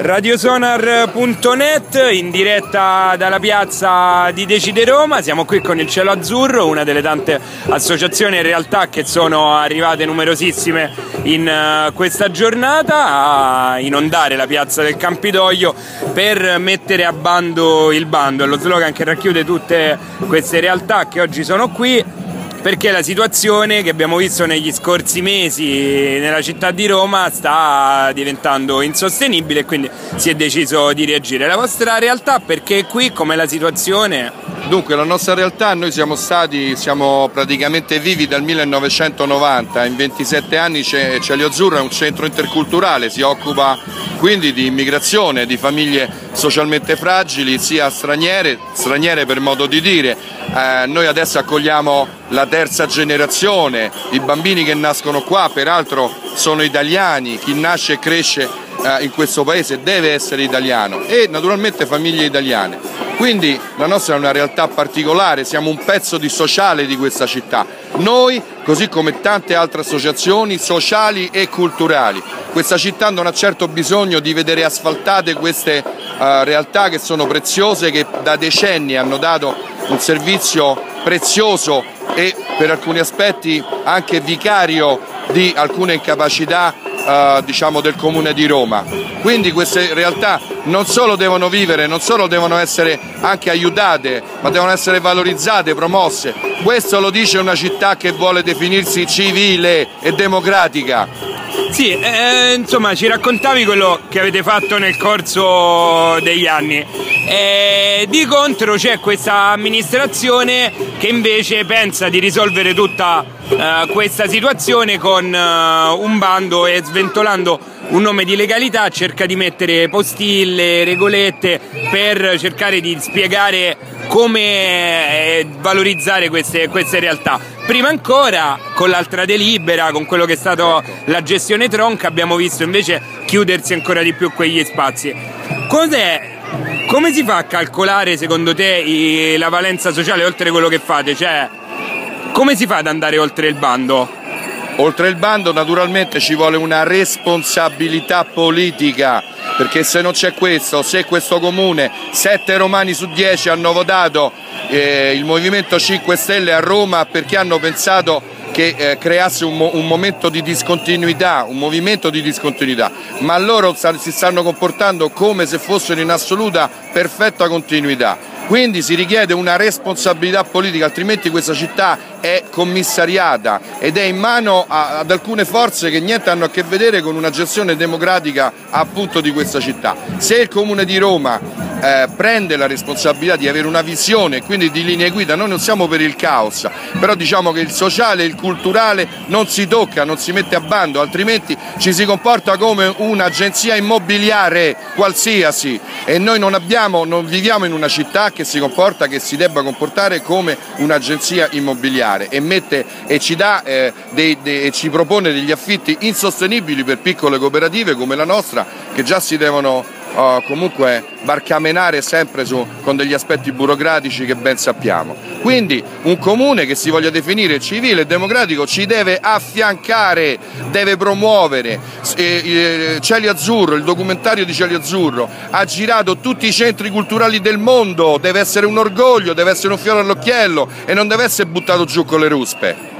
Radiosonar.net in diretta dalla piazza di Decide Roma. Siamo qui con il Cielo Azzurro, una delle tante associazioni e realtà che sono arrivate numerosissime in questa giornata a inondare la piazza del Campidoglio per mettere a bando il bando. È lo slogan che racchiude tutte queste realtà che oggi sono qui, perché la situazione che abbiamo visto negli scorsi mesi nella città di Roma sta diventando insostenibile e quindi si è deciso di reagire. La vostra realtà perché è qui? Com'è la situazione? Dunque, la nostra realtà, noi siamo praticamente vivi dal 1990, in 27 anni Cielo Azzurro è un centro interculturale, si occupa quindi di immigrazione, di famiglie socialmente fragili, sia straniere per modo di dire. Noi adesso accogliamo la terza generazione, i bambini che nascono qua peraltro sono italiani, chi nasce e cresce in questo paese deve essere italiano e naturalmente famiglie italiane. Quindi la nostra è una realtà particolare, siamo un pezzo di sociale di questa città. Noi, così come tante altre associazioni sociali e culturali. Questa città non ha certo bisogno di vedere asfaltate queste realtà che sono preziose, che da decenni hanno dato un servizio prezioso e per alcuni aspetti anche vicario di alcune incapacità del Comune di Roma. Quindi queste realtà non solo devono vivere, non solo devono essere anche aiutate, ma devono essere valorizzate, promosse. Questo lo dice una città che vuole definirsi civile e democratica. Sì, insomma ci raccontavi quello che avete fatto nel corso degli anni. Di contro c'è questa amministrazione che invece pensa di risolvere tutta questa situazione con un bando e sventolando un nome di legalità cerca di mettere postille, regolette per cercare di spiegare come valorizzare queste realtà. Prima ancora, con l'altra delibera, con quello che è stato la gestione tronca, abbiamo visto invece chiudersi ancora di più quegli spazi. Come si fa a calcolare secondo te la valenza sociale oltre quello che fate? Cioè, come si fa ad andare oltre il bando? Oltre il bando naturalmente ci vuole una responsabilità politica, perché se non c'è questo, se questo comune 7 romani su 10 hanno votato il Movimento 5 Stelle a Roma perché hanno pensato che creasse un momento di discontinuità, un movimento di discontinuità, ma loro si stanno comportando come se fossero in assoluta perfetta continuità. Quindi si richiede una responsabilità politica, altrimenti questa città è commissariata ed è in mano ad alcune forze che niente hanno a che vedere con una gestione democratica appunto di questa città. Se il Comune di Roma prende la responsabilità di avere una visione e quindi di linee guida, noi non siamo per il caos, però diciamo che il sociale e il culturale non si tocca, non si mette a bando, altrimenti ci si comporta come un'agenzia immobiliare qualsiasi e noi non viviamo in una città che si debba comportare come un'agenzia immobiliare e ci propone degli affitti insostenibili per piccole cooperative come la nostra, che già si devono comunque barcamenare sempre con degli aspetti burocratici che ben sappiamo. Quindi un comune che si voglia definire civile e democratico ci deve affiancare, deve promuovere. Cielo Azzurro, il documentario di Cielo Azzurro ha girato tutti i centri culturali del mondo, deve essere un orgoglio, deve essere un fiore all'occhiello e non deve essere buttato giù con le ruspe.